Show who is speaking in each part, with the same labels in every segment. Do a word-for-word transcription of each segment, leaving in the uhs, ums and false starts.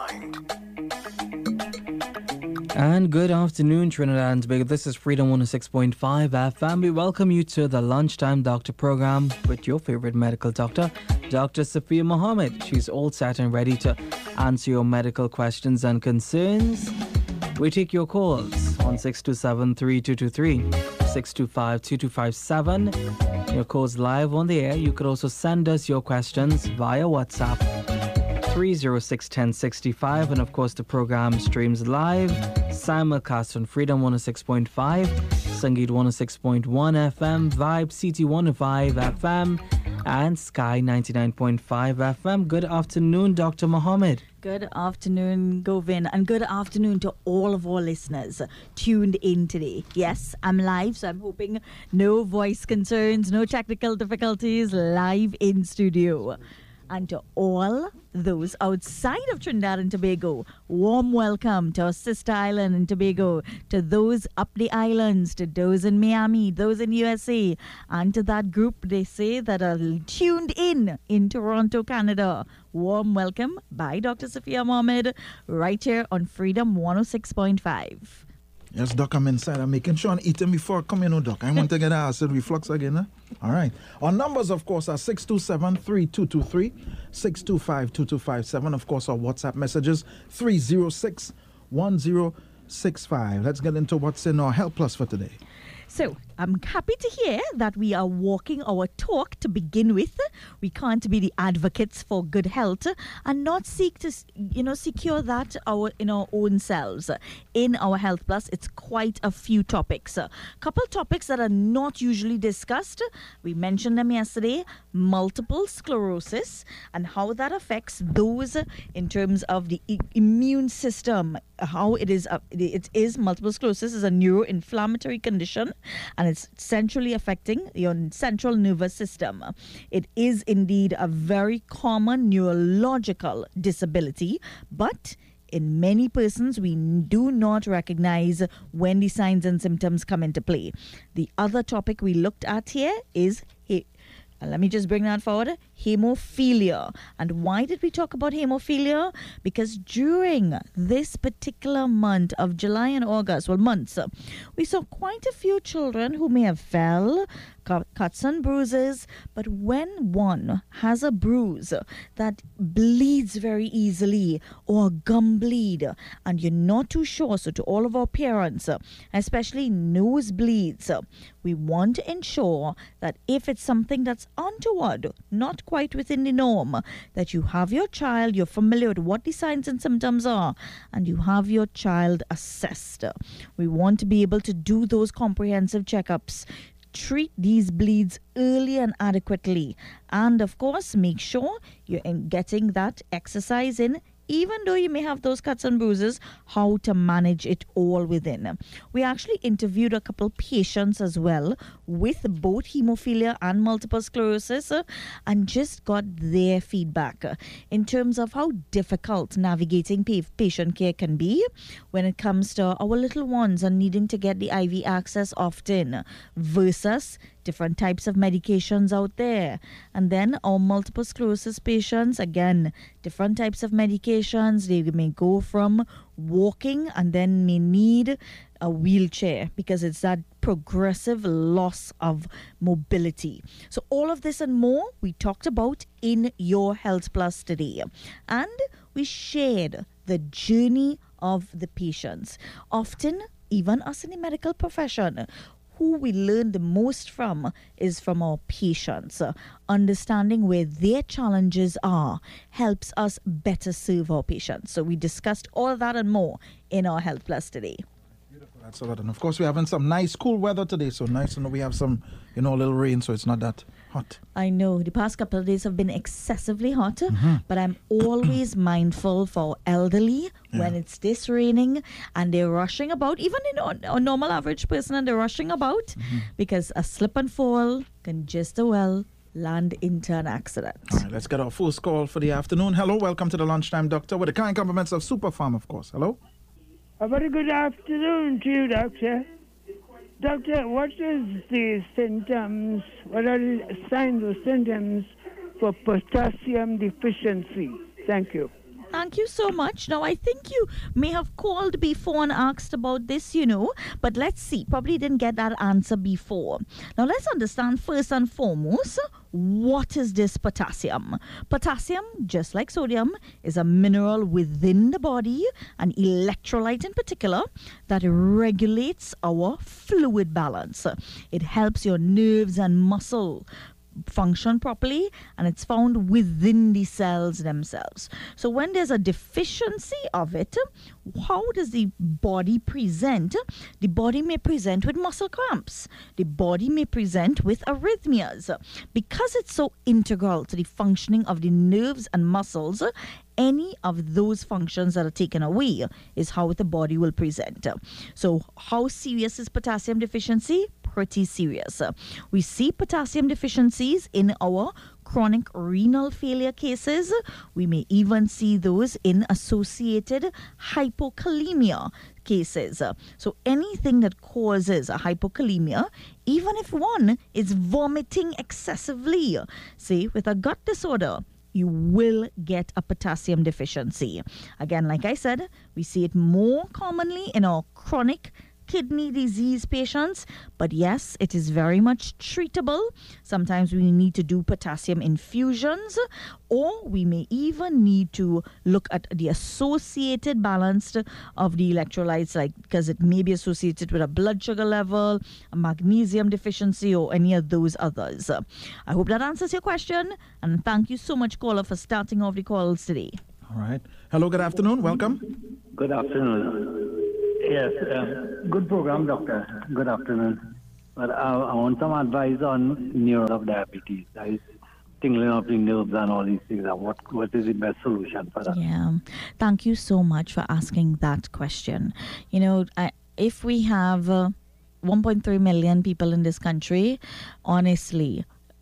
Speaker 1: mind.
Speaker 2: And good afternoon, Trinidad and Tobago. This is Freedom one oh six point five F M. We welcome you to the Lunchtime Doctor program with your favorite medical doctor, Doctor Safia Mohammed. She's all set and ready to answer your medical questions and concerns. We take your calls on six two seven, three two two three, six two five, two two five seven. Your calls live on the air. You could also send us your questions via WhatsApp three oh six, one oh six five, and of course the program streams live simulcast on Freedom one oh six point five, Sangeet one oh six point one F M, Vibe C T one oh five F M, and Sky ninety-nine point five F M. Good afternoon, Doctor Mohammed.
Speaker 3: Good afternoon, Govin, and good afternoon to all of our listeners tuned in today. Yes, I'm live, so I'm hoping no voice concerns, no technical difficulties, live in studio. And to all those outside of Trinidad and Tobago, warm welcome to our sister island in Tobago, to those up the islands, to those in Miami, those in U S A, and to that group they say that are tuned in in Toronto, Canada. Warm welcome by Doctor Safia Mohammed right here on Freedom one oh six point five.
Speaker 4: Yes, Doc, I'm inside. I'm making sure I'm eating before I come in, oh, Doc. I want to get acid reflux again, huh? All right. Our numbers, of course, are six two seven, three two two three, six two five, two two five seven. Of course, our WhatsApp messages, three oh six, one oh six five. Let's get into what's in our Health Plus for today.
Speaker 3: So, I'm happy to hear that we are walking our talk to begin with. We can't be the advocates for good health and not seek to, you know, secure that our in our own selves. In our Health Plus, it's quite a few topics. A couple topics that are not usually discussed. We mentioned them yesterday. Multiple sclerosis and how that affects those in terms of the I- immune system. How it is, uh, it is multiple sclerosis is a neuroinflammatory condition, and it's centrally affecting your central nervous system. It is indeed a very common neurological disability, but in many persons, we do not recognize when the signs and symptoms come into play. The other topic we looked at here is he- And let me just bring that forward. Hemophilia. And why did we talk about hemophilia? Because during this particular month of July and August, well, months, we saw quite a few children who may have fell, cuts and bruises. But when one has a bruise that bleeds very easily or a gum bleed, and you're not too sure, so to all of our parents, especially nosebleeds, we want to ensure that if it's something that's untoward, not quite within the norm, that you have your child, you're familiar with what the signs and symptoms are, and you have your child assessed. We want to be able to do those comprehensive checkups, treat these bleeds early and adequately, and of course make sure you're in getting that exercise in. Even though you may have those cuts and bruises, how to manage it all within. We actually interviewed a couple patients as well with both hemophilia and multiple sclerosis uh, and just got their feedback uh, in terms of how difficult navigating pa- patient care can be when it comes to our little ones and needing to get the I V access often versus different types of medications out there. And then our multiple sclerosis patients, again, different types of medications. They may go from walking and then may need a wheelchair because it's that progressive loss of mobility. So all of this and more we talked about in your Health Plus today. And we shared the journey of the patients. Often, even us in the medical profession, who we learn the most from is from our patients. Uh, understanding where their challenges are helps us better serve our patients. So we discussed all of that and more in our Health Plus today.
Speaker 4: Beautiful. That's a lot. And of course, we're having some nice, cool weather today. So nice to know we have some, you know, a little rain, so it's not that hot.
Speaker 3: I know the past couple of days have been excessively hot,
Speaker 4: Mm-hmm.
Speaker 3: but I'm always mindful for elderly
Speaker 4: Yeah.
Speaker 3: when it's this raining and they're rushing about, even in a, a normal average person, and they're rushing about
Speaker 4: Mm-hmm.
Speaker 3: because a slip and fall can just as well land into an accident.
Speaker 4: All right, let's get our first call for the afternoon. Hello, welcome to the Lunchtime Doctor with the kind compliments of Superfarm, of course. Hello?
Speaker 5: A very good afternoon to you, Doctor. Doctor, what is the symptoms, what are the signs or symptoms for potassium deficiency? Thank you.
Speaker 3: Thank you so much. Now, I think you may have called before and asked about this, you know, but let's see. Probably didn't get that answer before. Now, let's understand first and foremost, what is this potassium? Potassium, just like sodium, is a mineral within the body, an electrolyte in particular, that regulates our fluid balance. It helps your nerves and muscle function properly, and it's found within the cells themselves. So when there's a deficiency of it, how does the body present? The body may present with muscle cramps. The body may present with arrhythmias. Because it's so integral to the functioning of the nerves and muscles, any of those functions that are taken away is how the body will present. So how serious is potassium deficiency? Pretty serious. We see potassium deficiencies in our chronic renal failure cases. We may even see those in associated hypokalemia cases. So anything that causes a hypokalemia, even if one is vomiting excessively, say with a gut disorder, you will get a potassium deficiency. Again, like I said, we see it more commonly in our chronic kidney disease patients, but yes, it is very much treatable. Sometimes we need to do potassium infusions, or we may even need to look at the associated balance of the electrolytes, like because it may be associated with a blood sugar level, a magnesium deficiency, or any of those others. I hope that answers your question, and thank you so much, caller, for starting off the calls today.
Speaker 4: All right. Hello, good afternoon. Welcome.
Speaker 1: Good afternoon. Yes, um, good program, doctor. Good afternoon. But I, I want some advice on neural of diabetes. I tingling of the nerves and all these things. What what is the best solution for that?
Speaker 3: Yeah, thank you so much for asking that question. You know, I, if we have uh, one point three million people in this country, honestly,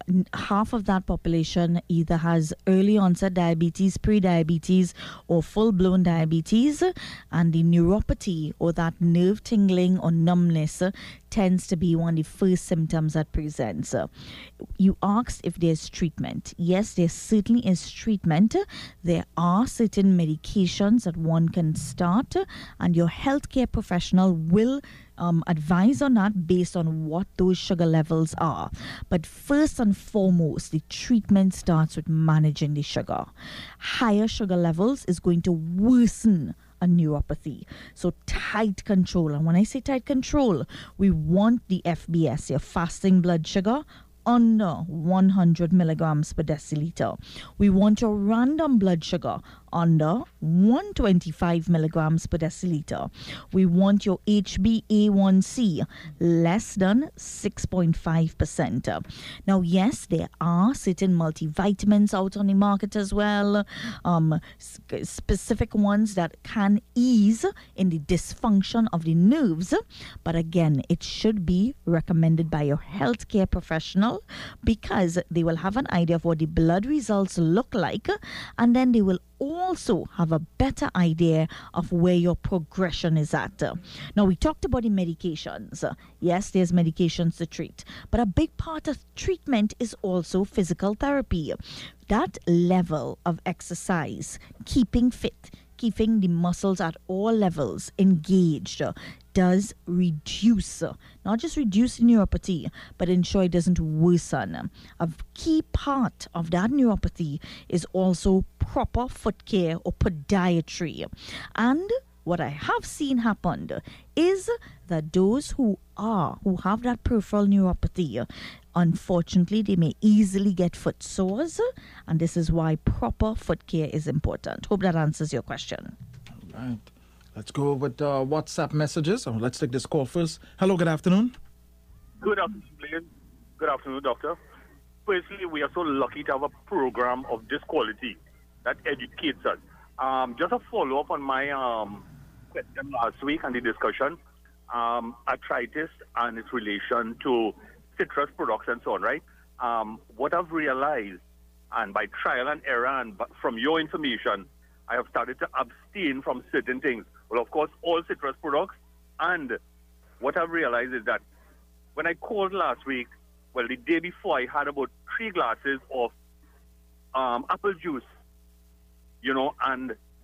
Speaker 3: half of that population either has early onset diabetes, pre-diabetes, or full-blown diabetes, and the neuropathy or that nerve tingling or numbness tends to be one of the first symptoms that presents. You asked if there's treatment. Yes, there certainly is treatment. There are certain medications that one can start, and your healthcare professional will Um, advise on that based on what those sugar levels are. But first and foremost, the treatment starts with managing the sugar. Higher sugar levels is going to worsen a neuropathy. So tight control. And when I say tight control, we want the F B S, your fasting blood sugar, under one hundred milligrams per deciliter. We want your random blood sugar under one hundred twenty-five milligrams per deciliter. We want your H b A one c less than six point five percent. Now, yes, there are certain multivitamins out on the market as well, um, specific ones that can ease in the dysfunction of the nerves. But again, it should be recommended by your healthcare professional, because they will have an idea of what the blood results look like, and then they will also have a better idea of where your progression is at. Now, we talked about the medications. Yes, there's medications to treat, but a big part of treatment is also physical therapy. That level of exercise, keeping fit, keeping the muscles at all levels engaged, does reduce, not just reduce neuropathy, but ensure it doesn't worsen. A key part of that neuropathy is also proper foot care or podiatry. And what I have seen happen is that those who are, who have that peripheral neuropathy, unfortunately, they may easily get foot sores, and this is why proper foot care is important. Hope that answers your question.
Speaker 4: All right. Let's go with uh, WhatsApp messages. Oh, let's take this call first. Hello, good afternoon.
Speaker 6: Good afternoon, please. Good afternoon, doctor. Firstly, we are so lucky to have a program of this quality that educates us. Um, just a follow-up on my um, question last week and the discussion, um, arthritis and its relation to citrus products and so on, right? Um, what I've realized, and by trial and error and from your information, I have started to abstain from certain things. Well, of course, all citrus products. And what I've realized is that when I called last week, well, the day before, I had about three glasses of um, apple juice, you know, and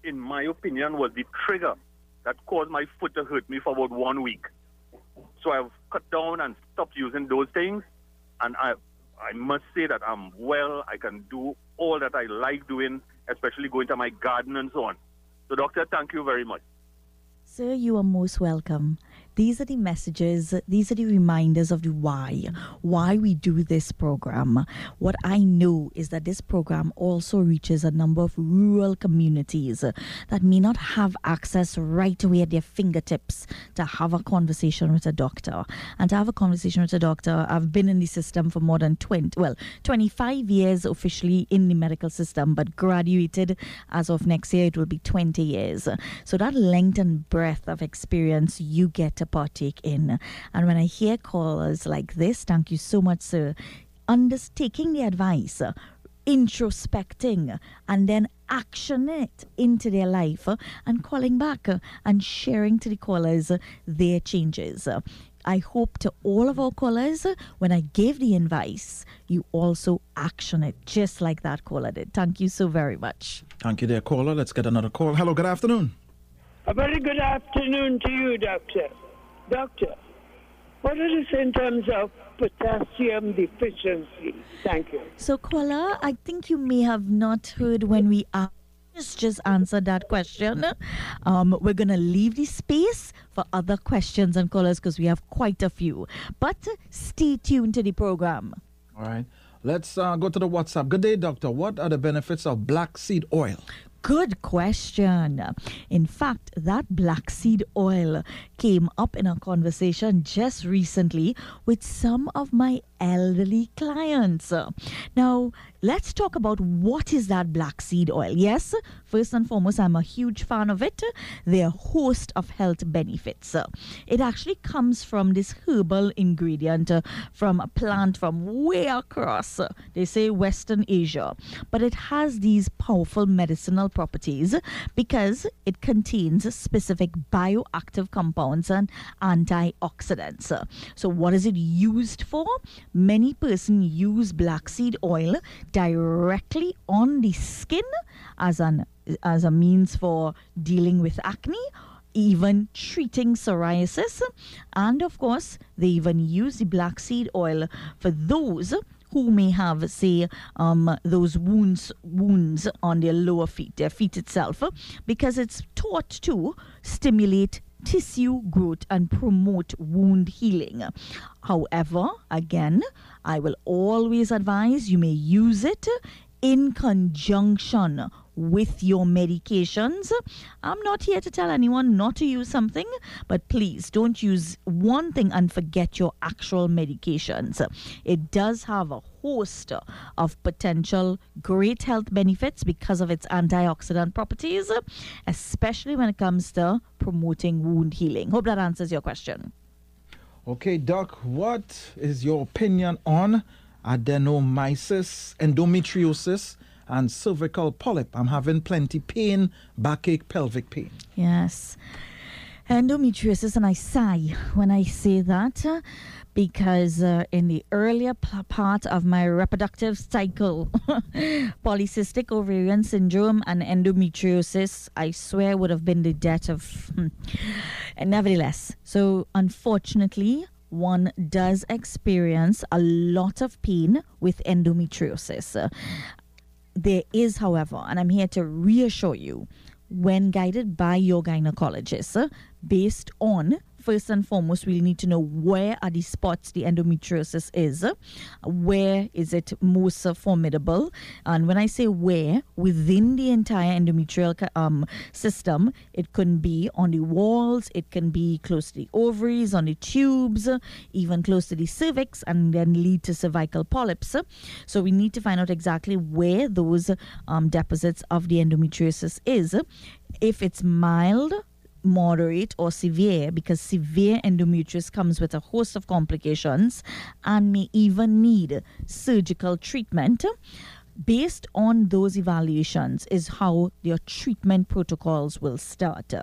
Speaker 6: in my opinion, was the trigger that caused my foot to hurt me for about one week. So I've cut down and stopped using those things. And I I must say that I'm well. I can do all that I like doing, especially going to my garden and so on. So, doctor, thank you very much.
Speaker 3: Sir, you are most welcome. These are the messages, these are the reminders of the why, why we do this program. What I know is that this program also reaches a number of rural communities that may not have access right away at their fingertips to have a conversation with a doctor. And to have a conversation with a doctor, I've been in the system for more than twenty, well, twenty-five years officially in the medical system, but graduated as of next year, it will be twenty years. So that length and breadth of experience you get to partake in. And when I hear callers like this, thank you so much, sir, undertaking the advice, uh, introspecting, and then action it into their life, uh, and calling back uh, and sharing to the callers uh, their changes. Uh, I hope to all of our callers, uh, when I gave the advice, you also action it just like that caller did. Thank you so very much.
Speaker 4: Thank you there, caller. Let's get another call. Hello, good afternoon.
Speaker 5: A very good afternoon to you, Doctor. Doctor, what are the symptoms of potassium deficiency? Thank you.
Speaker 3: So, caller, I think you may have not heard when we asked. Just answered that question. Um, we're going to leave the space for other questions and callers because we have quite a few. But stay tuned to the program.
Speaker 4: All right. Let's uh, go to the WhatsApp. Good day, doctor. What are the benefits of black seed oil?
Speaker 3: Good question. In fact, that black seed oil came up in a conversation just recently with some of my elderly clients. Now, let's talk about what is that black seed oil. Yes, first and foremost, I'm a huge fan of it. There are a host of health benefits. It actually comes from this herbal ingredient from a plant from way across, they say, Western Asia. But it has these powerful medicinal properties because it contains specific bioactive compounds and antioxidants. So what is it used for? Many persons use black seed oil directly on the skin as an as a means for dealing with acne, even treating psoriasis, and of course they even use the black seed oil for those who may have, say, um, those wounds wounds on their lower feet, their feet itself, because it's thought to stimulate tissue growth and promote wound healing. However, again, I will always advise you may use it in conjunction with your medications. I'm not here to tell anyone not to use something, but please don't use one thing and forget your actual medications. It does have a host of potential great health benefits because of its antioxidant properties, especially when it comes to promoting wound healing. Hope that answers your question.
Speaker 4: Okay, Doc, what is your opinion on adenomyosis, endometriosis, and cervical polyp? I'm having plenty pain, backache, pelvic pain.
Speaker 3: Yes. Endometriosis, and I sigh when I say that uh, because uh, in the earlier p- part of my reproductive cycle, polycystic ovarian syndrome and endometriosis, I swear, would have been the death of... Hmm. Nevertheless, so unfortunately, one does experience a lot of pain with endometriosis. Uh, there is, however, and I'm here to reassure you, when guided by your gynecologist, uh, based on, first and foremost, we'll need to know where are the spots the endometriosis is, uh, where is it most uh, formidable, and when I say where, within the entire endometrial um, system, it can be on the walls, it can be close to the ovaries, on the tubes, uh, even close to the cervix, and then lead to cervical polyps. So we need to find out exactly where those um, deposits of the endometriosis is. If it's mild, moderate, or severe, because severe endometriosis comes with a host of complications and may even need surgical treatment. Based on those evaluations is how your treatment protocols will start.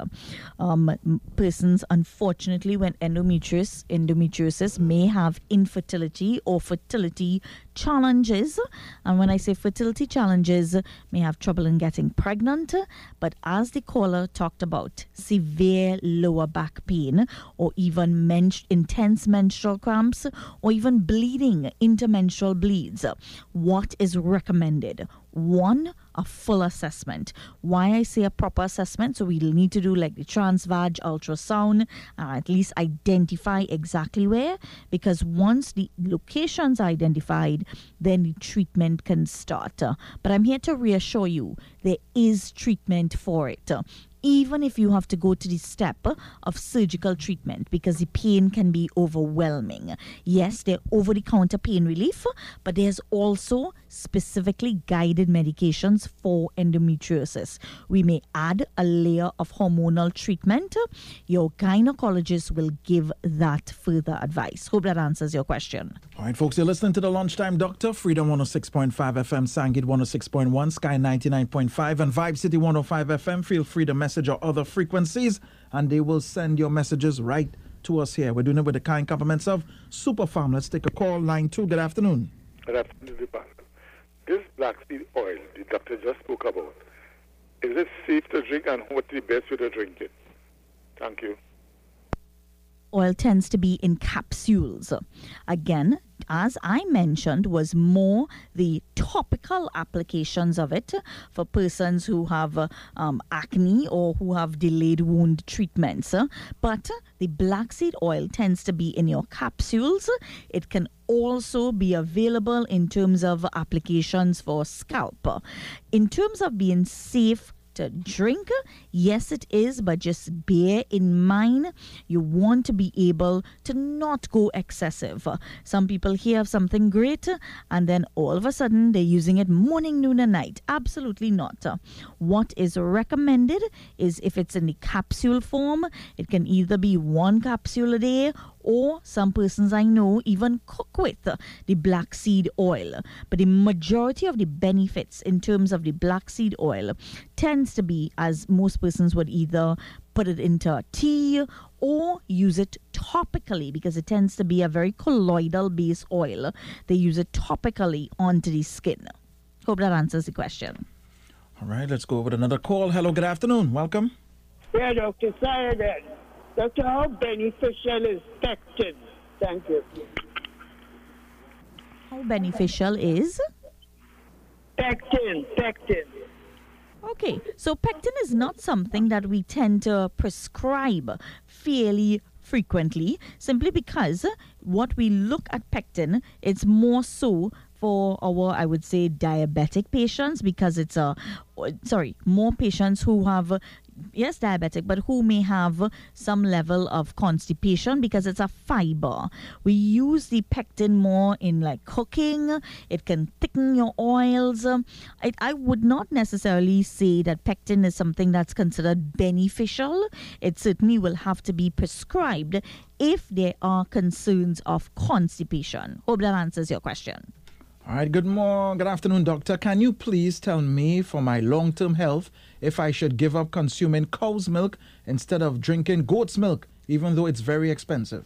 Speaker 3: Um, persons, unfortunately, when endometriosis, endometriosis may have infertility or fertility challenges. And when I say fertility challenges, may have trouble in getting pregnant. But as the caller talked about, severe lower back pain, or even men- intense menstrual cramps, or even bleeding, intermenstrual bleeds, what is recommended? One, a full assessment. Why I say a proper assessment? So we'll need to do like the transvag ultrasound and at least identify exactly where, because once the location's identified, then the treatment can start. Uh, but I'm here to reassure you, there is treatment for it. Uh, even if you have to go to the step of surgical treatment, because the pain can be overwhelming. Yes, they're over-the-counter pain relief, but there's also specifically guided medications for endometriosis. We may add a layer of hormonal treatment. Your gynecologist will give that further advice. Hope that answers your question.
Speaker 4: All right, folks, you're listening to the Lunchtime Doctor, Freedom one oh six point five F M, Sangit one oh six point one, Sky ninety-nine point five, and Vibe City one oh five F M. Feel free to message or other frequencies, and they will send your messages right to us here. We're doing it with the kind compliments of Superfarm. Let's take a call. Line two. Good afternoon.
Speaker 7: Good afternoon, Deepak. This black seed oil the doctor just spoke about, is it safe to drink, and what's the best way to drink it? Thank you.
Speaker 3: Oil tends to be in capsules. Again, as I mentioned, was more the topical applications of it for persons who have uh, um, acne or who have delayed wound treatments. But the black seed oil tends to be in your capsules. It can also be available in terms of applications for scalp. In terms of being safe to drink, yes it is, but just bear in mind you want to be able to not go excessive. Some people hear of something great and then all of a sudden they're using it morning, noon and night. Absolutely not. What is recommended is if it's in the capsule form, it can either be one capsule a day, or some persons I know even cook with the black seed oil. But the majority of the benefits in terms of the black seed oil tends to be, as most persons would either put it into tea or use it topically, because it tends to be a very colloidal based oil. They use it topically onto the skin. Hope that answers the question.
Speaker 4: All right, let's go with another call. Hello, good afternoon. Welcome.
Speaker 5: Yeah, Doctor Sayadain. Doctor, how beneficial is pectin? Thank you.
Speaker 3: How beneficial is?
Speaker 5: Pectin, pectin.
Speaker 3: Okay, so pectin is not something that we tend to prescribe fairly frequently, simply because what we look at pectin, it's more so for our, I would say, diabetic patients, because it's a, sorry, more patients who have, yes, diabetic, but who may have some level of constipation, because it's a fiber. We use the pectin more in like cooking. It can thicken your oils. I, I would not necessarily say that pectin is something that's considered beneficial. It certainly will have to be prescribed if there are concerns of constipation. Hope that answers your question.
Speaker 4: All right, good morning, good afternoon, doctor. Can you please tell me, for my long-term health, if I should give up consuming cow's milk instead of drinking goat's milk, even though it's very expensive?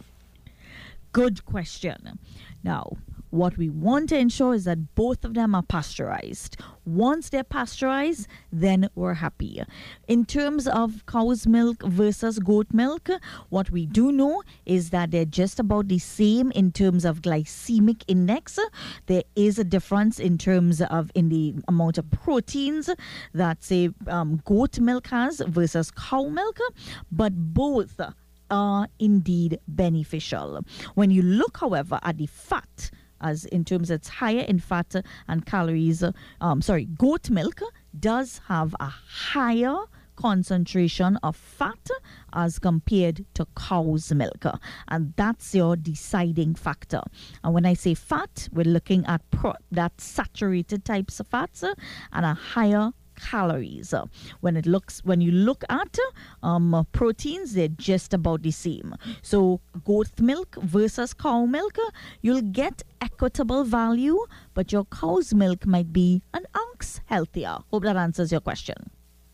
Speaker 3: Good question. Now, what we want to ensure is that both of them are pasteurized. Once they're pasteurized, then we're happy. In terms of cow's milk versus goat milk, what we do know is that they're just about the same in terms of glycemic index. There is a difference in terms of in the amount of proteins that, say, um, goat milk has versus cow milk, but both are indeed beneficial. When you look, however, at the fat, as in terms it's higher in fat and calories, um, sorry, goat milk does have a higher concentration of fat as compared to cow's milk, and that's your deciding factor. And when I say fat, we're looking at pro- that saturated types of fats and a higher calories. When it looks, when you look at um, proteins, they're just about the same. So goat milk versus cow milk, you'll get equitable value, but your cow's milk might be an ounce healthier. Hope that answers your question.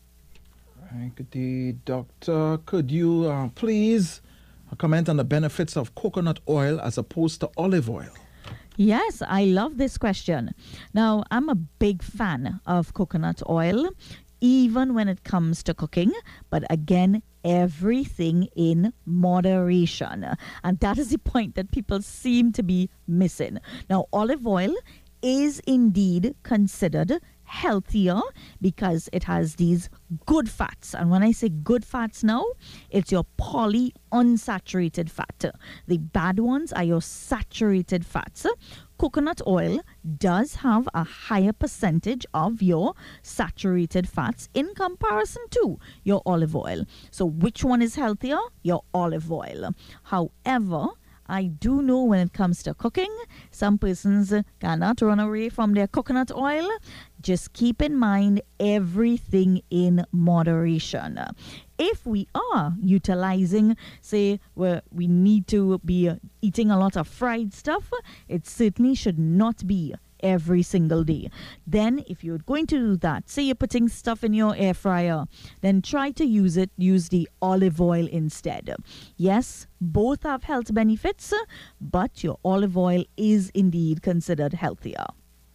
Speaker 4: Right, good day, doctor. Could you uh, please comment on the benefits of coconut oil as opposed to olive oil?
Speaker 3: Yes, I love this question. Now, I'm a big fan of coconut oil, even when it comes to cooking. But again, everything in moderation. And that is the point that people seem to be missing. Now, olive oil is indeed considered healthier because it has these good fats. And when I say good fats now, it's your polyunsaturated fat. The bad ones are your saturated fats. Coconut oil does have a higher percentage of your saturated fats in comparison to your olive oil. So which one is healthier? Your olive oil. However, I do know when it comes to cooking, some persons cannot run away from their coconut oil. Just keep in mind everything in moderation. If we are utilizing, say, where we need to be eating a lot of fried stuff, it certainly should not be every single day. Then if you're going to do that, say you're putting stuff in your air fryer, then try to use it, use the olive oil instead. Yes, both have health benefits, but your olive oil is indeed considered healthier.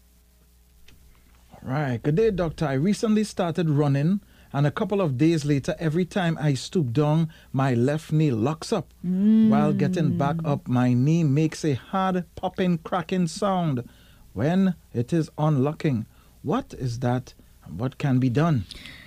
Speaker 4: All right. Good day, doctor. I recently started running, and a couple of days later, every time I stoop down, my left knee locks up. Mm. While getting back up, my knee makes a hard popping, cracking sound when it is unlocking. What is that and what can be done?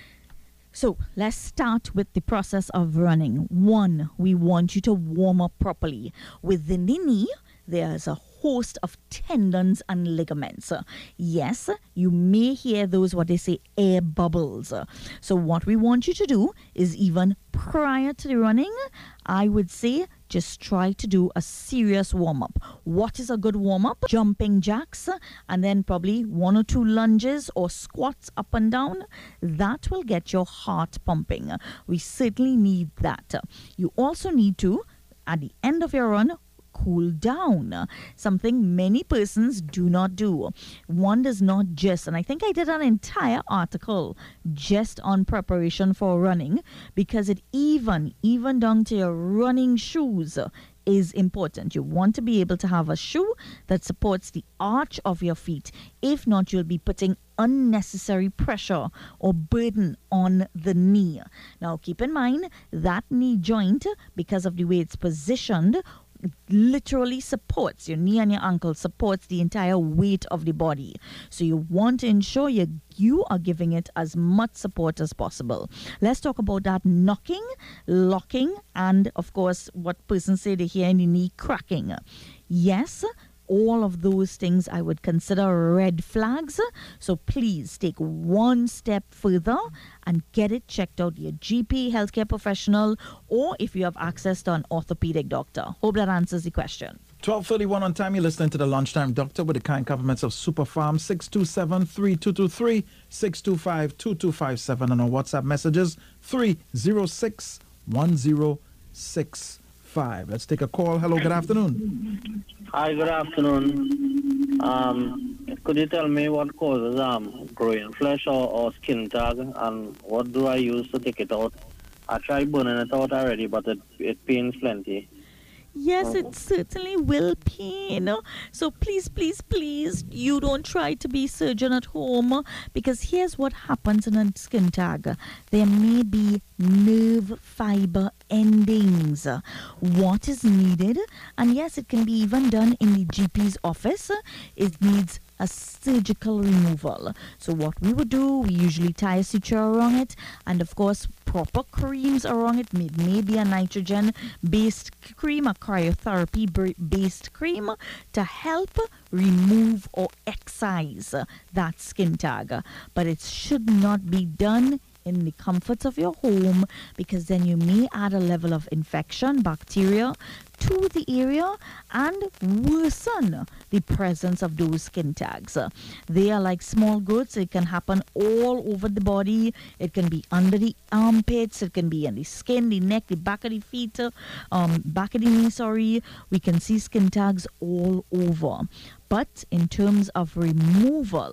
Speaker 3: So let's start with the process of running. One, we want you to warm up properly. Within the knee, there's a host of tendons and ligaments. Yes, you may hear those, what they say, air bubbles. So what we want you to do is, even prior to the running, I would say just try to do a serious warm-up. What is a good warm-up? Jumping jacks, and then probably one or two lunges or squats up and down. That will get your heart pumping. We certainly need that. You also need to, at the end of your run, cool down, something many persons do not do. One does not just, and I think I did an entire article just on preparation for running, because it even, even down to your running shoes is important. You want to be able to have a shoe that supports the arch of your feet. If not, you'll be putting unnecessary pressure or burden on the knee. Now, keep in mind that knee joint, because of the way it's positioned, literally supports your knee and your ankle, supports the entire weight of the body. So you want to ensure you, you are giving it as much support as possible. Let's talk about that knocking, locking, and of course what persons say they hear in the knee cracking. Yes, all of those things I would consider red flags. So please take one step further and get it checked out, your G P, healthcare professional, or if you have access to an orthopedic doctor. Hope that answers the question.
Speaker 4: twelve thirty-one on time. You're listening to the Lunchtime Doctor with the kind compliments of Superfarm. Six two seven, three two two three, six two five, two two five seven, and on WhatsApp messages three zero six, one zero six five. Let's take a call. Hello, good afternoon.
Speaker 8: Hi, good afternoon. Um, could you tell me what causes um growing flesh or, or skin tag, and what do I use to take it out? I tried burning it out already, but it, it pains plenty.
Speaker 3: Yes, it certainly will pain. So please, please, please, you don't try to be surgeon at home, because here's what happens in a skin tag. There may be nerve fiber endings. What is needed, and yes, it can be even done in the G P's office, it needs a surgical removal. So what we would do, we usually tie a suture around it, and of course proper creams around it. Maybe a nitrogen based cream, a cryotherapy based cream, to help remove or excise that skin tag. But it should not be done in the comforts of your home, because then you may add a level of infection, bacteria to the area, and worsen the presence of those skin tags. They are like small goats. It can happen all over the body. It can be under the armpits. It can be in the skin, the neck, the back of the feet, um, back of the knee, sorry. We can see skin tags all over. But in terms of removal,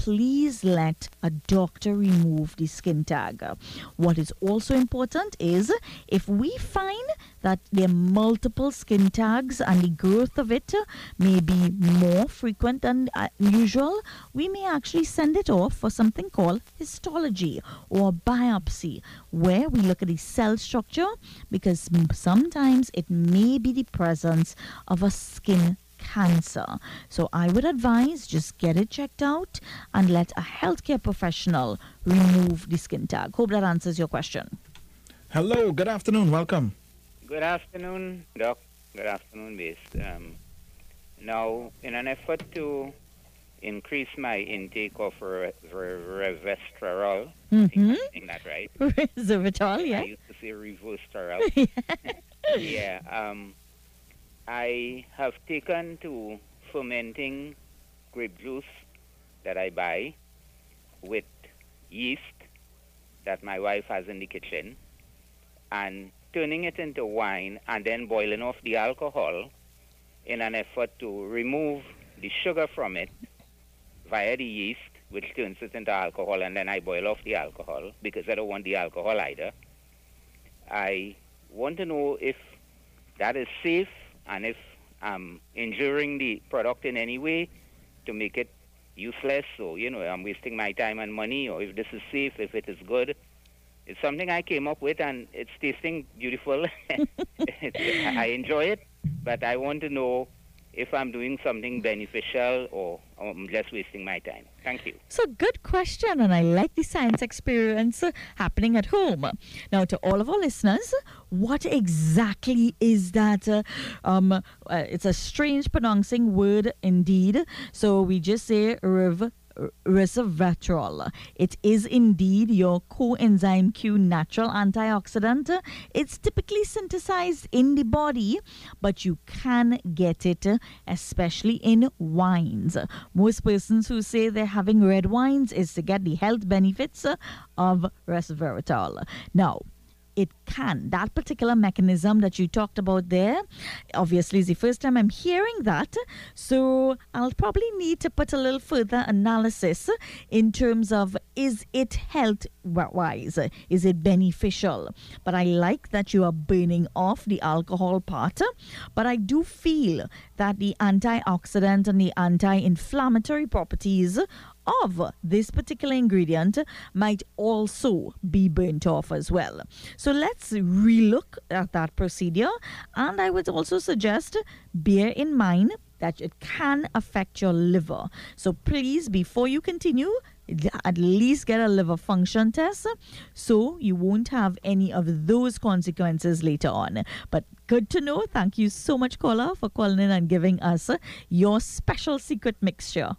Speaker 3: please let a doctor remove the skin tag. What is also important is if we find that there are multiple skin tags and the growth of it may be more frequent than uh, usual, we may actually send it off for something called histology or biopsy, where we look at the cell structure, because sometimes it may be the presence of a skin cancer. So I would advise just get it checked out and let a healthcare professional remove the skin tag. Hope that answers your question.
Speaker 4: Hello, good afternoon, welcome.
Speaker 9: Good afternoon, Doc. Good afternoon, Base. Um, now, in an effort to increase my intake of re- re- resveratrol,
Speaker 3: Mm-hmm.
Speaker 9: I think I'm saying that right?
Speaker 3: Resveratrol, yeah.
Speaker 9: I used to say resveratrol. yeah. Um, I have taken to fermenting grape juice that I buy with yeast that my wife has in the kitchen, and turning it into wine and then boiling off the alcohol in an effort to remove the sugar from it via the yeast, which turns it into alcohol, and then I boil off the alcohol because I don't want the alcohol either. I want to know if that is safe and if I'm injuring the product in any way to make it useless, or, you know, I'm wasting my time and money, or if this is safe, if it is good. It's something I came up with, and it's tasting beautiful. I enjoy it, but I want to know if I'm doing something beneficial or, or I'm just wasting my time. Thank you.
Speaker 3: So, good question, and I like the science experience uh, happening at home. Now, to all of our listeners, what exactly is that? Uh, um, uh, it's a strange pronouncing word indeed. So, we just say rev. resveratrol. It is indeed your coenzyme Q natural antioxidant. It's typically synthesized in the body, but you can get it especially in wines. Most persons who say they're having red wines is to get the health benefits of resveratrol. Now, it can. That particular mechanism that you talked about there, obviously, is the first time I'm hearing that. So I'll probably need to put a little further analysis in terms of, is it health-wise? Is it beneficial? But I like that you are burning off the alcohol part. But I do feel that the antioxidant and the anti-inflammatory properties of this particular ingredient might also be burnt off as well. So let's relook at that procedure, and I would also suggest bear in mind that it can affect your liver. So please, before you continue, at least get a liver function test so you won't have any of those consequences later on. But good to know. Thank you so much, caller, for calling in and giving us your special secret mixture.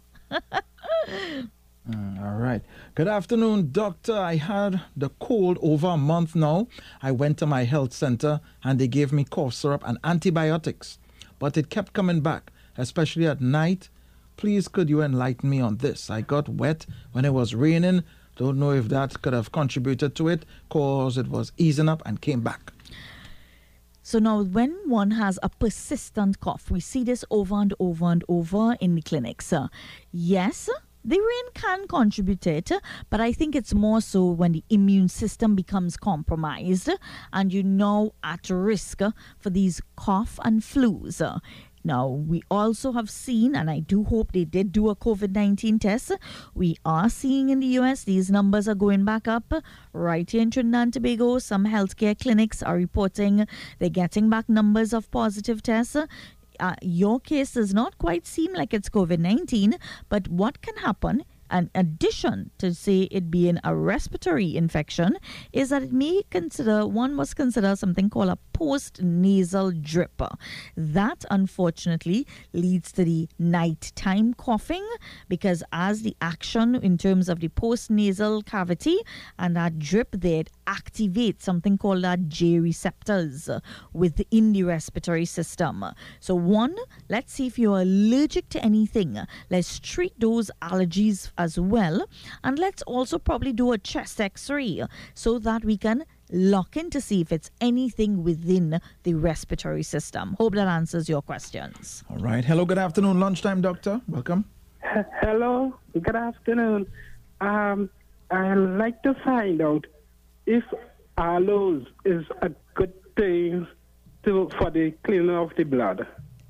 Speaker 4: Mm, all right. Good afternoon, doctor. I had the cold over a month now. I went to my health center and they gave me cough syrup and antibiotics, but it kept coming back, especially at night. Please, could you enlighten me on this? I got wet when it was raining. Don't know if that could have contributed to it, cause it was easing up and came back.
Speaker 3: So now when one has a persistent cough, we see this over and over and over in the clinics. Uh, yes, the rain can contribute it, but I think it's more so when the immune system becomes compromised and you're now at risk for these cough and flus. Uh, Now, we also have seen, and I do hope they did do a COVID nineteen test, we are seeing in the U S these numbers are going back up. Right here in Trinidad and Tobago, some healthcare clinics are reporting they're getting back numbers of positive tests. Uh, your case does not quite seem like it's COVID nineteen, but what can happen, in addition to say it being a respiratory infection, is that it may consider, one must consider something called a post-nasal drip. That, unfortunately, leads to the nighttime coughing, because as the action in terms of the post-nasal cavity and that drip there, it activates something called that J receptors within the respiratory system. So one, let's see if you're allergic to anything. Let's treat those allergies as well, and let's also probably do a chest x-ray so that we can lock in to see if it's anything within the respiratory system. Hope that answers your questions.
Speaker 4: All right. Hello, good afternoon. Lunchtime, doctor. Welcome.
Speaker 5: Hello, good afternoon. Um, I'd like to find out if aloes is a good thing to for the cleaning of the blood.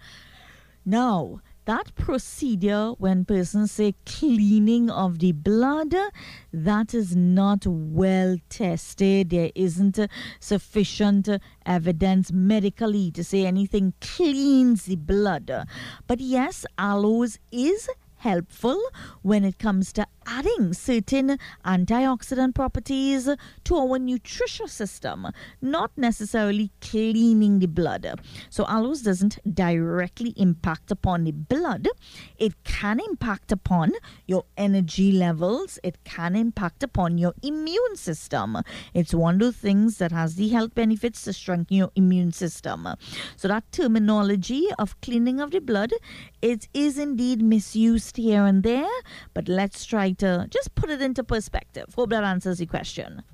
Speaker 3: Now, that procedure, when persons say cleaning of the blood, that is not well tested. There isn't uh, sufficient uh, evidence medically to say anything cleans the blood. But yes, aloes is helpful when it comes to adding certain antioxidant properties to our nutritious system, not necessarily cleaning the blood. So aloes doesn't directly impact upon the blood. It can impact upon your energy levels. It can impact upon your immune system. It's one of those things that has the health benefits to strengthen your immune system. So that terminology of cleaning of the blood, it is indeed misused here and there, but let's try to just put it into perspective. Hope that answers the question.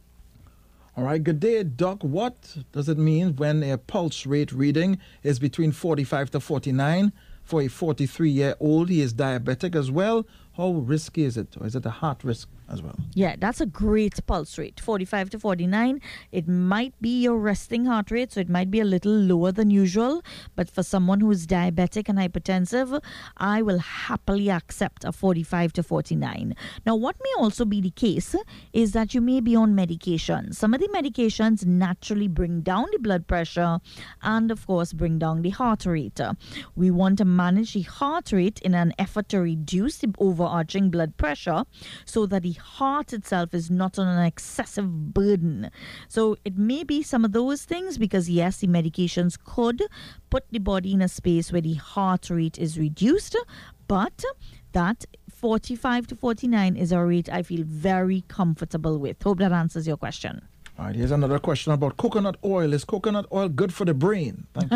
Speaker 4: All right, good day, Doc. What does it mean when a pulse rate reading is between forty-five to forty-nine? For a forty-three-year-old, he is diabetic as well. How risky is it? Or is it a heart risk as well?
Speaker 3: Yeah, that's a great pulse rate, forty-five to forty-nine. It might be your resting heart rate, so it might be a little lower than usual. But for someone who is diabetic and hypertensive, I will happily accept a forty-five to forty-nine. Now, what may also be the case is that you may be on medication. Some of the medications naturally bring down the blood pressure and, of course, bring down the heart rate. We want to manage the heart rate in an effort to reduce the overarching blood pressure so that the heart itself is not on an excessive burden. So it may be some of those things because, yes, the medications could put the body in a space where the heart rate is reduced, but that forty-five to forty-nine is a rate I feel very comfortable with. Hope that answers your question.
Speaker 4: All right, here's another question about coconut oil. Is coconut oil good for the brain? Thank you.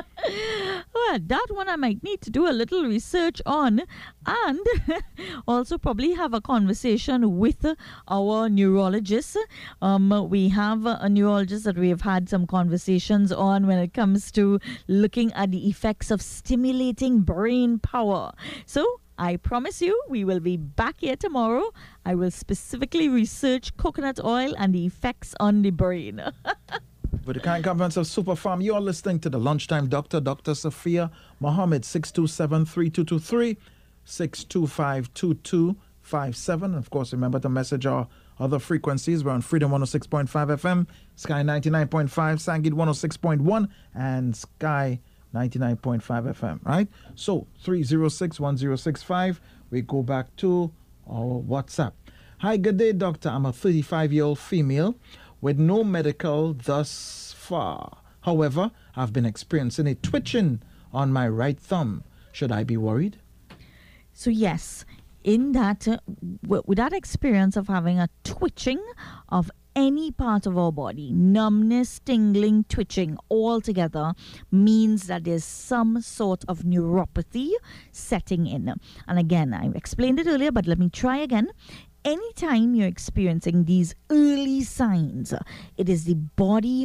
Speaker 3: Well, that one I might need to do a little research on and also probably have a conversation with our neurologist. Um, we have a neurologist that we have had some conversations on when it comes to looking at the effects of stimulating brain power. So, I promise you, we will be back here tomorrow. I will specifically research coconut oil and the effects on the brain.
Speaker 4: With the kind compliments of Superfarm, you're listening to the Lunchtime Doctor, Doctor Sophia Mohammed, six two seven, three two two three, six two five, two two five seven. Of course, remember to message our other frequencies. We're on Freedom one oh six point five F M, Sky ninety-nine point five, Sangit one oh six point one, and Sky ninety-nine point five F M, right? So, three oh six, one oh six five, we go back to our WhatsApp. Hi, good day, doctor. I'm a thirty-five-year-old female with no medical thus far. However, I've been experiencing a twitching on my right thumb. Should I be worried?
Speaker 3: So, yes, in that, uh, w- with that experience of having a twitching of any part of our body, numbness, tingling, twitching all together means that there's some sort of neuropathy setting in. And again, I explained it earlier, but let me try again. Anytime you're experiencing these early signs, it is the body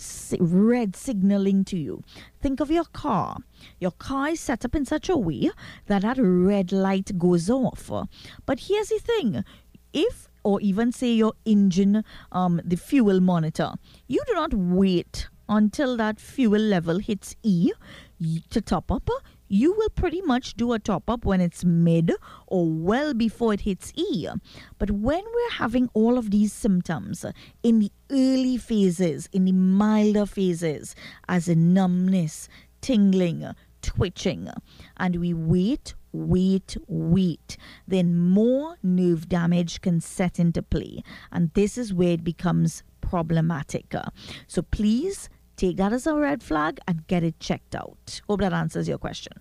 Speaker 3: red signaling to you. Think of your car. Your car is set up in such a way that that red light goes off. But here's the thing. If or even say your engine, um, the fuel monitor, you do not wait until that fuel level hits E to top up. You will pretty much do a top up when it's mid or well before it hits E. But when we're having all of these symptoms in the early phases, in the milder phases, as in numbness, tingling, twitching, and we wait, wait, wait, then more nerve damage can set into play. And this is where it becomes problematic. So please take that as a red flag and get it checked out. Hope that answers your question.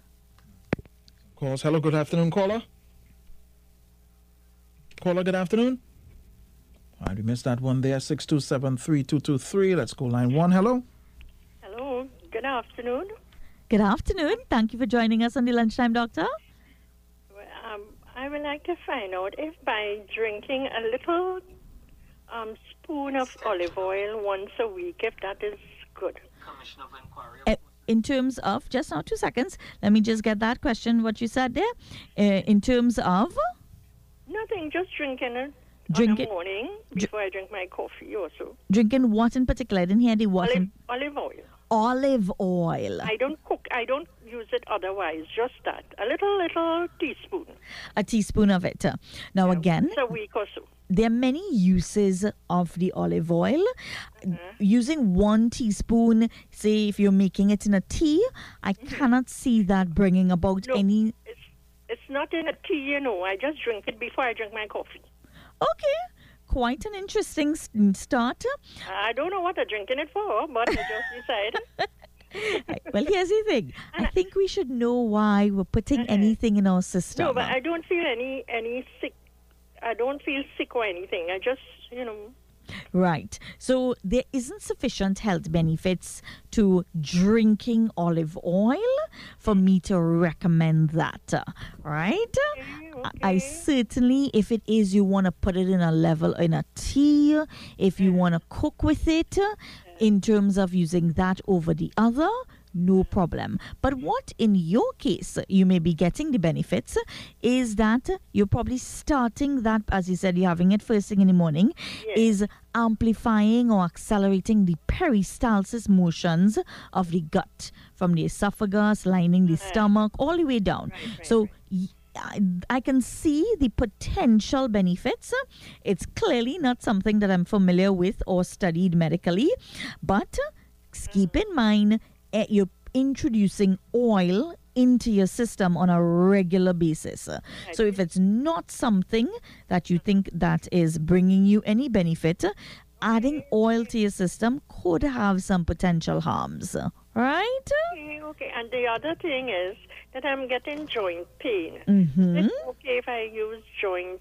Speaker 4: Of course. Hello, good afternoon, caller. Caller, good afternoon. All right, we missed that one there. six two seven, three two two three. Let's go line one. Hello.
Speaker 10: Hello. Good afternoon.
Speaker 3: Good afternoon. Thank you for joining us on the Lunchtime Doctor.
Speaker 10: Well, um, I would like to find out if by drinking a little um, spoon of olive oil once a week, if that is good.
Speaker 3: E- in terms of, just now, two seconds, let me just get that question, what you said there. Uh, in terms of?
Speaker 10: Nothing, just drinking it
Speaker 3: Drink
Speaker 10: in the
Speaker 3: it-
Speaker 10: morning before I drink my coffee also.
Speaker 3: Drinking what in particular? I didn't hear the what.
Speaker 10: Olive,
Speaker 3: in-
Speaker 10: olive oil.
Speaker 3: olive oil.
Speaker 10: I don't cook. I don't use it otherwise. Just that. A little, little teaspoon.
Speaker 3: A teaspoon of it. Now, again,
Speaker 10: It's a week or so.
Speaker 3: there are many uses of the olive oil. Using one teaspoon, say if you're making it in a tea, I cannot see that bringing about
Speaker 10: No,
Speaker 3: any.
Speaker 10: it's it's not in a tea, you know. I just drink it before I drink my coffee.
Speaker 3: Okay, quite an interesting s- start.
Speaker 10: I don't know what I'm drinking it for, but I just decide.
Speaker 3: Well, here's the thing. I think we should know why we're putting anything in our system.
Speaker 10: No, but I don't feel any any sick. I don't feel sick or anything. I just, you know.
Speaker 3: Right. So there isn't sufficient health benefits to drinking olive oil for me to recommend that. uh, Right? I- I certainly, if it is you want to put it in a level in a tea, if you want to cook with it, uh, in terms of using that over the other, no problem. But what in your case you may be getting the benefits is that you're probably starting that, as you said, you're having it first thing in the morning, is amplifying or accelerating the peristalsis motions of the gut from the esophagus, lining the stomach, all the way down. So y- I I can see the potential benefits. It's clearly not something that I'm familiar with or studied medically, but keep in mind eh, you're introducing oil into your system on a regular basis. So if it's not something that you think that is bringing you any benefit, adding oil to your system could have some potential harms. Right?
Speaker 10: Okay, okay. And the other thing is that I'm getting joint pain.
Speaker 3: Mm-hmm.
Speaker 10: Is it okay if I use joint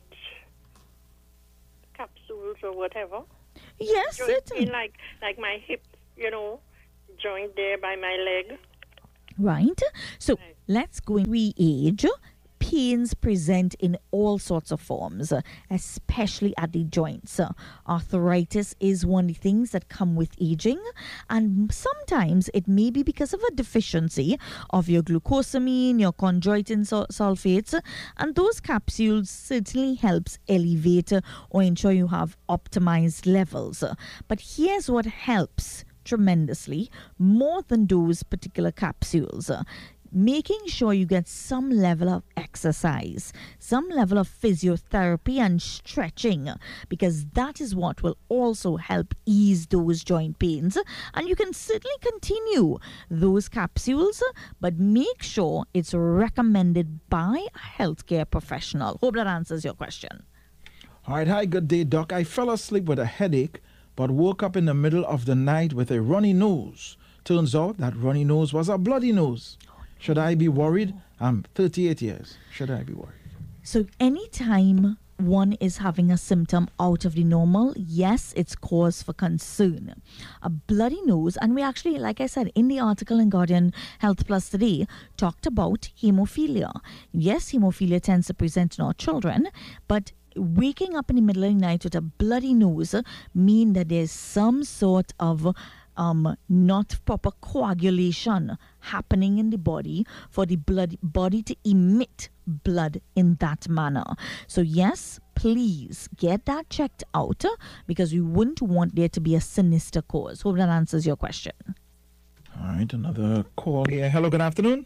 Speaker 10: capsules or whatever?
Speaker 3: Yes,
Speaker 10: joint
Speaker 3: certainly.
Speaker 10: pain, like like my hip, you know, joint there by my leg.
Speaker 3: Right? So let's go in we age. Pains present in all sorts of forms, uh, especially at the joints. Uh, arthritis is one of the things that come with aging, and sometimes it may be because of a deficiency of your glucosamine, your chondroitin sul- sulfates, and those capsules certainly helps elevate uh, or ensure you have optimized levels. Uh, But here's what helps tremendously more than those particular capsules. Uh, making sure you get some level of exercise, some level of physiotherapy and stretching, because that is what will also help ease those joint pains. And you can certainly continue those capsules, but make sure it's recommended by a healthcare professional. Hope that answers your question.
Speaker 4: All right, hi, good day, Doc. I fell asleep with a headache, but woke up in the middle of the night with a runny nose. Turns out that runny nose was a bloody nose. Should I be worried? I'm thirty-eight years. Should I be worried?
Speaker 3: So anytime one is having a symptom out of the normal, yes, it's cause for concern. A bloody nose, and we actually, like I said, in the article in Guardian Health Plus today, talked about hemophilia. Yes, hemophilia tends to present in our children, but waking up in the middle of the night with a bloody nose mean that there's some sort of um, not proper coagulation happening in the body for the blood body to emit blood in that manner. So yes, please get that checked out, uh, because we wouldn't want there to be a sinister cause. Hope that answers your question.
Speaker 4: All right, another call here. Hello, good afternoon.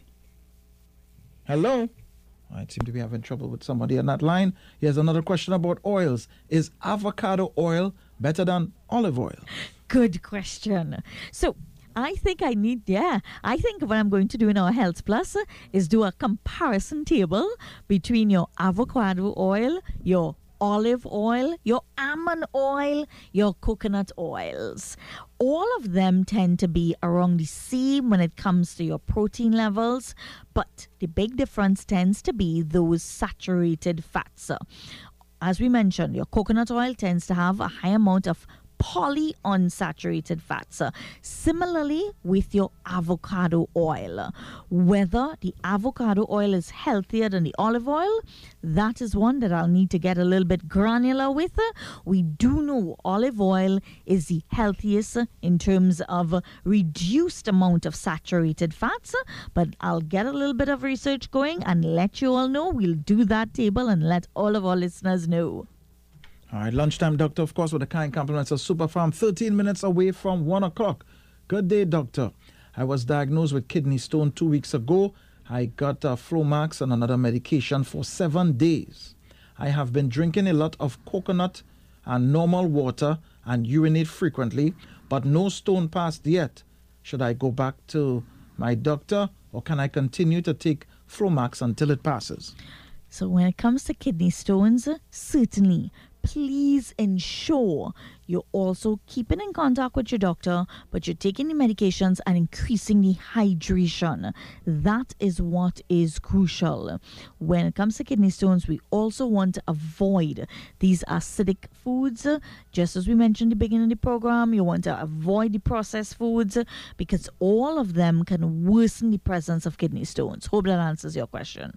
Speaker 4: Hello. I seem to be having trouble with somebody on that line. Here's another question about oils. Is avocado oil better than olive oil?
Speaker 3: Good question. So I think I need, yeah, I think what I'm going to do in our Health Plus uh, is do a comparison table between your avocado oil, your olive oil, your almond oil, your coconut oils. All of them tend to be around the same when it comes to your protein levels, but the big difference tends to be those saturated fats. As we mentioned, your coconut oil tends to have a high amount of polyunsaturated fats. Uh, similarly with your avocado oil, whether the avocado oil is healthier than the olive oil, that is one that I'll need to get a little bit granular with. Uh, we do know olive oil is the healthiest uh, in terms of uh, reduced amount of saturated fats, uh, but I'll get a little bit of research going and let you all know. We'll do that table and let all of our listeners know.
Speaker 4: All right, lunchtime, doctor, of course, with the kind compliments of Superfarm, thirteen minutes away from one o'clock. Good day, doctor. I was diagnosed with kidney stone two weeks ago. I got uh, Flomax and another medication for seven days. I have been drinking a lot of coconut and normal water and urinate frequently, but no stone passed yet. Should I go back to my doctor, or can I continue to take Flomax until it passes?
Speaker 3: So when it comes to kidney stones, certainly, please ensure you're also keeping in contact with your doctor, but you're taking the medications and increasing the hydration. That is what is crucial. When it comes to kidney stones, we also want to avoid these acidic foods. Just as we mentioned at the beginning of the program, you want to avoid the processed foods because all of them can worsen the presence of kidney stones. Hope that answers your question.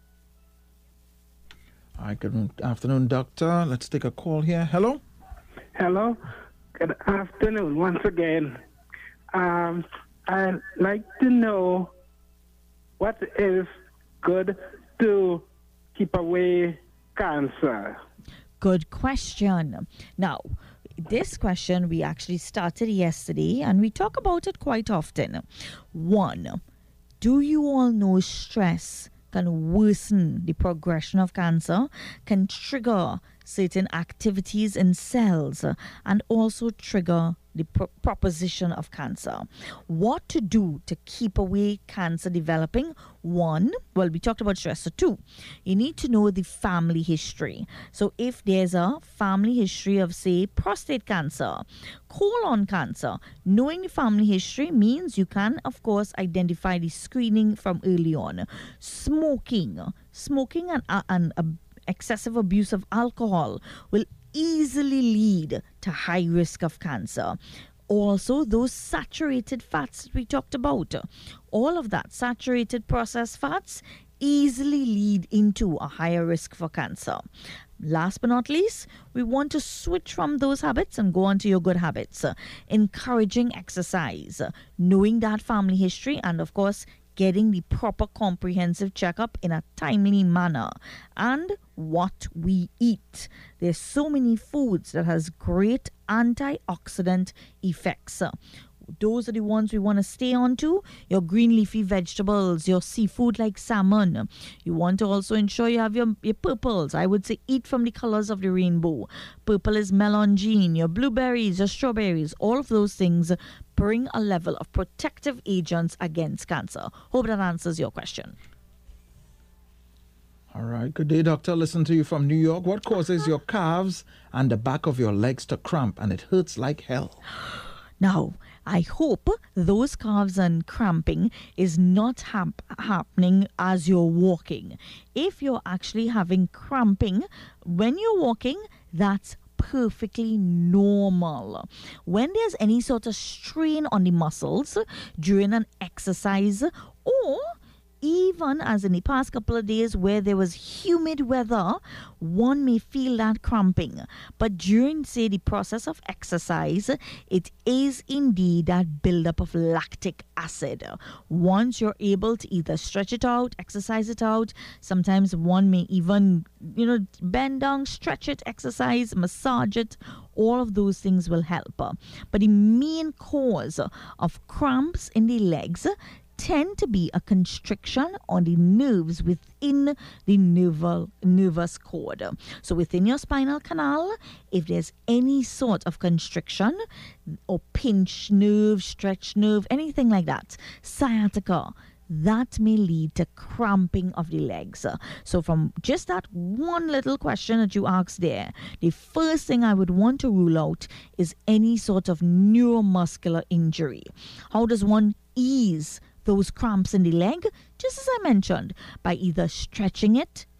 Speaker 4: Hi, good afternoon, doctor. Let's take a call here. Hello?
Speaker 5: Hello. Good afternoon once again. Um, I'd like to know what is good to keep away cancer.
Speaker 3: Good question. Now, this question we actually started yesterday and we talk about it quite often. One, do you all know stress can worsen the progression of cancer, can trigger certain activities in cells, and also trigger the pro- proposition of cancer? What to do to keep away cancer developing? One, well, we talked about stress. So two, you need to know the family history. So if there's a family history of, say, prostate cancer, colon cancer, knowing the family history means you can, of course, identify the screening from early on. Smoking, smoking and, uh, and uh, excessive abuse of alcohol will easily lead to high risk of cancer. Also, those saturated fats that we talked about, all of that saturated processed fats easily lead into a higher risk for cancer. Last but not least, we want to switch from those habits and go on to your good habits. Encouraging exercise, knowing that family history, and of course, getting the proper comprehensive checkup in a timely manner. And what we eat. There's so many foods that has great antioxidant effects. Those are the ones we want to stay on to. Your green leafy vegetables, your seafood like salmon. You want to also ensure you have your, your purples. I would say eat from the colors of the rainbow. Purple is melangine, your blueberries, your strawberries. All of those things bring a level of protective agents against cancer. Hope that answers your question.
Speaker 4: All right. Good day, doctor. Listen to you from New York. What causes your calves and the back of your legs to cramp and it hurts like hell?
Speaker 3: Now, I hope those calves and cramping is not hap- happening as you're walking. If you're actually having cramping when you're walking, that's perfectly normal. When there's any sort of strain on the muscles during an exercise, or even as in the past couple of days where there was humid weather, one may feel that cramping. But during, say, the process of exercise, it is indeed that buildup of lactic acid. Once you're able to either stretch it out, exercise it out, sometimes one may even, you know, bend down, stretch it, exercise, massage it. All of those things will help. But the main cause of cramps in the legs tend to be a constriction on the nerves within the nerval, nervous cord. So within your spinal canal, if there's any sort of constriction or pinch nerve, stretch nerve, anything like that, sciatica, that may lead to cramping of the legs. So from just that one little question that you asked there, the first thing I would want to rule out is any sort of neuromuscular injury. How does one ease those cramps in the leg? Just as I mentioned, by either stretching it,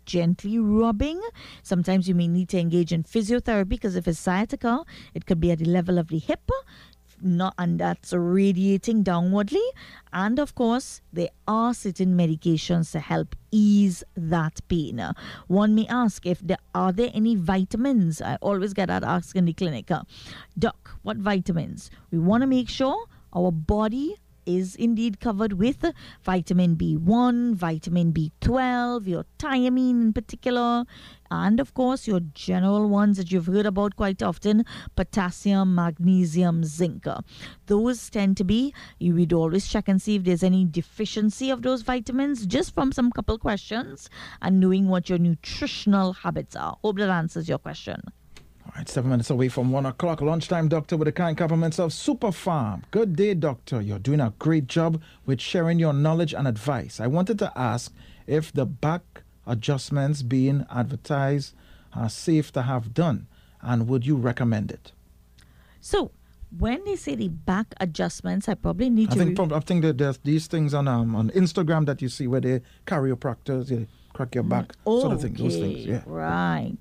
Speaker 3: gently rubbing. Sometimes you may need to engage in physiotherapy because if it's sciatica, it could be at the level of the hip, not, and that's radiating downwardly. And of course, there are certain medications to help ease that pain. One may ask if there are there any vitamins. I always get that asked in the clinic. Doc, what vitamins? We want to make sure our body is indeed covered with vitamin B one, vitamin B twelve, your thiamine in particular, and of course your general ones that you've heard about quite often, potassium, magnesium, zinc. Those tend to be, you would always check and see if there's any deficiency of those vitamins just from some couple questions and knowing what your nutritional habits are. Hope that answers your question.
Speaker 4: All right, seven minutes away from one o'clock. Lunchtime, Doctor, with the kind compliments of Super Farm. Good day, Doctor. You're doing a great job with sharing your knowledge and advice. I wanted to ask if the back adjustments being advertised are safe to have done, and would you recommend it?
Speaker 3: So, when they say the back adjustments, I probably need
Speaker 4: I
Speaker 3: to...
Speaker 4: think,
Speaker 3: re-
Speaker 4: prob- I think that there's these things on um, on Instagram that you see where they chiropractors, they crack your back,
Speaker 3: oh,
Speaker 4: sort of thing. Those
Speaker 3: okay,
Speaker 4: things, yeah.
Speaker 3: Right.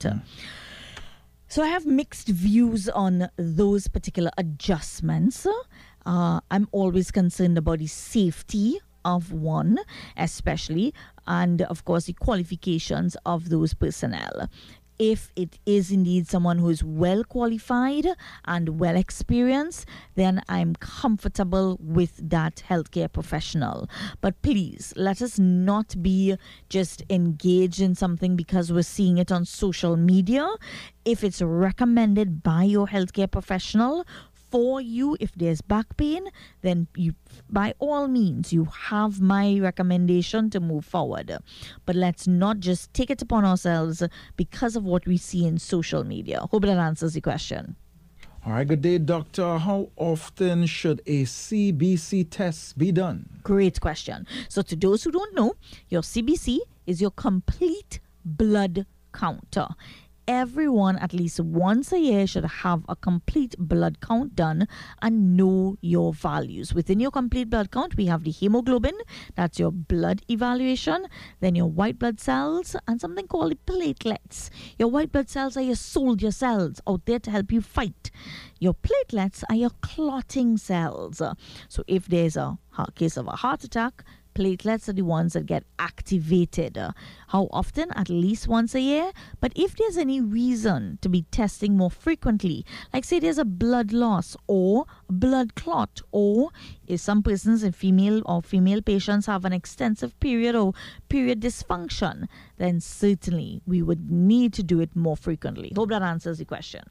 Speaker 3: So I have mixed views on those particular adjustments. Uh, I'm always concerned about the safety of one, especially, and of course the qualifications of those personnel. If it is indeed someone who is well qualified and well experienced, then I'm comfortable with that healthcare professional. But please, let us not be just engaged in something because we're seeing it on social media. If it's recommended by your healthcare professional for you, if there's back pain, then you, by all means, you have my recommendation to move forward. But let's not just take it upon ourselves because of what we see in social media. Hope that answers the question.
Speaker 4: All right, good day, Doctor. How often should a C B C test be done?
Speaker 3: Great question. So to those who don't know, your C B C is your complete blood counter. Everyone at least once a year should have a complete blood count done and know your values. Within your complete blood count, we have the hemoglobin, that's your blood evaluation, then your white blood cells, and something called the platelets. Your white blood cells are your soldier cells out there to help you fight. Your platelets are your clotting cells. So if there's a case of a heart attack, platelets are the ones that get activated. Uh, how often? At least once a year. But if there's any reason to be testing more frequently, like say there's a blood loss or blood clot, or if some persons and female or female patients have an extensive period or period dysfunction, then certainly we would need to do it more frequently. Hope that answers the question.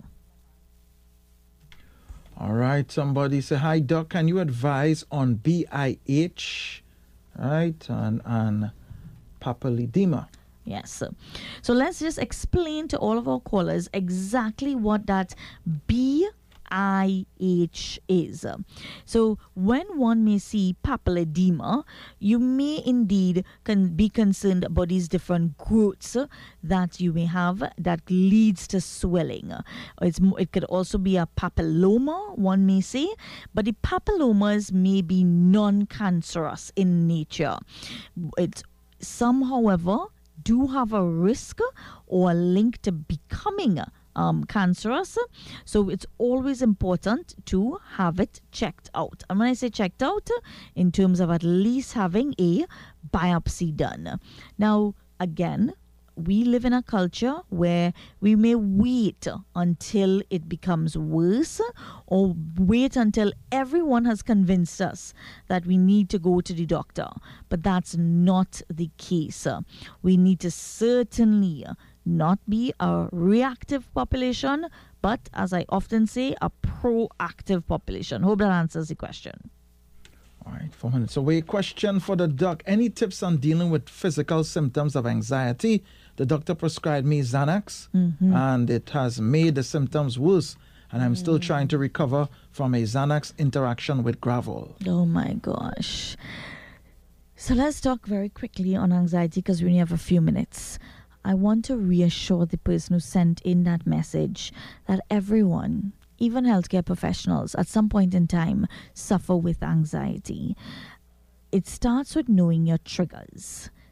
Speaker 4: All right, somebody say, hi, Doc, can you advise on B I H? Right, and, and papilledema.
Speaker 3: Yes. So let's just explain to all of our callers exactly what that B I H is. So when one may see papilledema, you may indeed can be concerned about these different growths that you may have that leads to swelling. It's, it could also be a papilloma, one may say, but the papillomas may be non-cancerous in nature. It's some, however, do have a risk or a link to becoming Um, cancerous. So it's always important to have it checked out. And when I say checked out, in terms of at least having a biopsy done. Now, again, we live in a culture where we may wait until it becomes worse or wait until everyone has convinced us that we need to go to the doctor. But that's not the case. We need to certainly not be a reactive population, but as I often say, a proactive population. Hope that answers the question.
Speaker 4: All right, four minutes away. Question for the doc. Any tips on dealing with physical symptoms of anxiety? The doctor prescribed me Xanax,
Speaker 3: mm-hmm.
Speaker 4: and it has made the symptoms worse. And I'm mm. still trying to recover from a Xanax interaction with Gravol.
Speaker 3: Oh my gosh. So let's talk very quickly on anxiety because we only have a few minutes. I want to reassure the person who sent in that message that everyone, even healthcare professionals, at some point in time suffer with anxiety. It starts with knowing your triggers.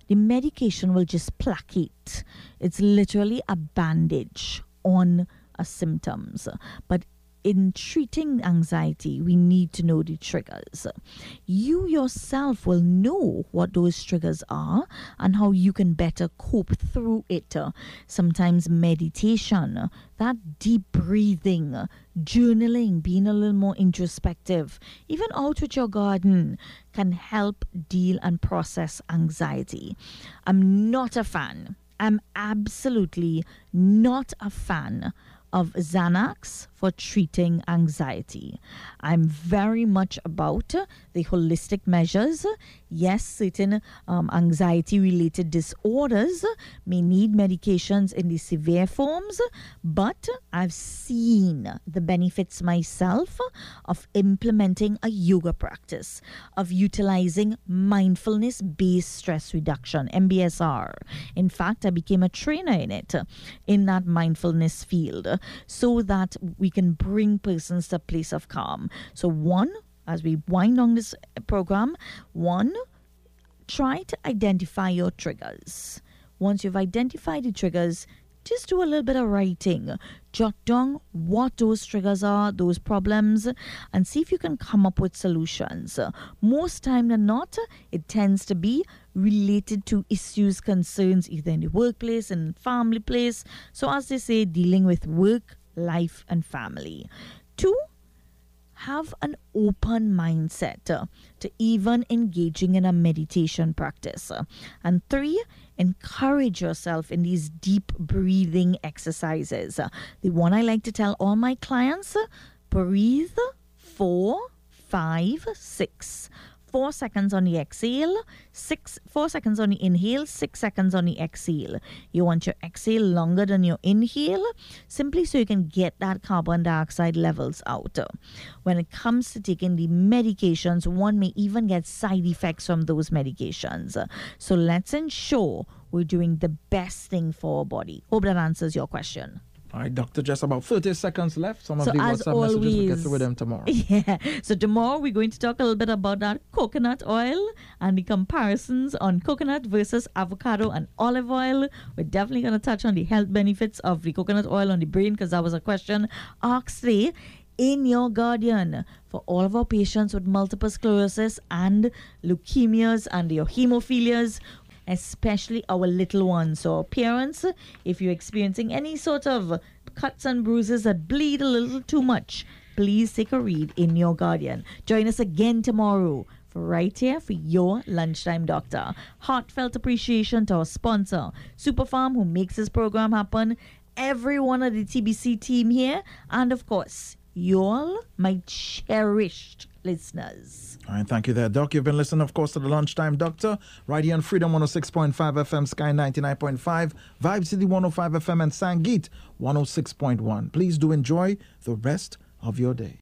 Speaker 3: the medication will just placate. It's literally a bandage on a symptoms. But in treating anxiety, we need to know the triggers. You yourself will know what those triggers are and how you can better cope through it. Sometimes meditation, that deep breathing, journaling, being a little more introspective, even out with your garden can help deal and process anxiety. I'm not a fan. I'm absolutely not a fan of Xanax for treating anxiety. I'm very much about the holistic measures. Yes, certain um, anxiety-related disorders may need medications in the severe forms, but I've seen the benefits myself of implementing a yoga practice, of utilizing mindfulness-based stress reduction, M B S R. In fact, I became a trainer in it, in that mindfulness field, so that we can bring persons to a place of calm. So one, as we wind on this program, one, try to identify your triggers. Once you've identified the triggers, just do a little bit of writing. Jot down what those triggers are, those problems, and see if you can come up with solutions. Most time than not, it tends to be related to issues, concerns, either in the workplace, in family place. So as they say, dealing with work, life, and family. Two, have an open mindset uh, to even engaging in a meditation practice. And three, encourage yourself in these deep breathing exercises. Uh, the one I like to tell all my clients, uh, breathe four, five, six. Four seconds on the exhale, six, four seconds on the inhale, six seconds on the exhale. You want your exhale longer than your inhale, simply so you can get that carbon dioxide levels out. When it comes to taking the medications, one may even get side effects from those medications. So let's ensure we're doing the best thing for our body. Hope that answers your question.
Speaker 4: All right, Doctor, just about thirty seconds left. Some
Speaker 3: so
Speaker 4: of the
Speaker 3: as
Speaker 4: WhatsApp
Speaker 3: always,
Speaker 4: messages, we'll get to with them tomorrow.
Speaker 3: Yeah. So tomorrow we're going to talk a little bit about that coconut oil and the comparisons on coconut versus avocado and olive oil. We're definitely going to touch on the health benefits of the coconut oil on the brain, because that was a question asked today in your Guardian for all of our patients with multiple sclerosis and leukemias and your hemophilias, especially our little ones. So parents, if you're experiencing any sort of cuts and bruises that bleed a little too much, please take a read in your Guardian. Join us again tomorrow for right here for your Lunchtime Doctor. Heartfelt appreciation to our sponsor, Superfarm, who makes this program happen, everyone at the T B C team here, and of course, you all, my cherished listeners.
Speaker 4: All right, thank you there, Doc. You've been listening, of course, to the Lunchtime Doctor, right here on Freedom one oh six point five F M, Sky ninety-nine point five, Vibe City one oh five F M, and Sangeet one oh six point one. Please do enjoy the rest of your day.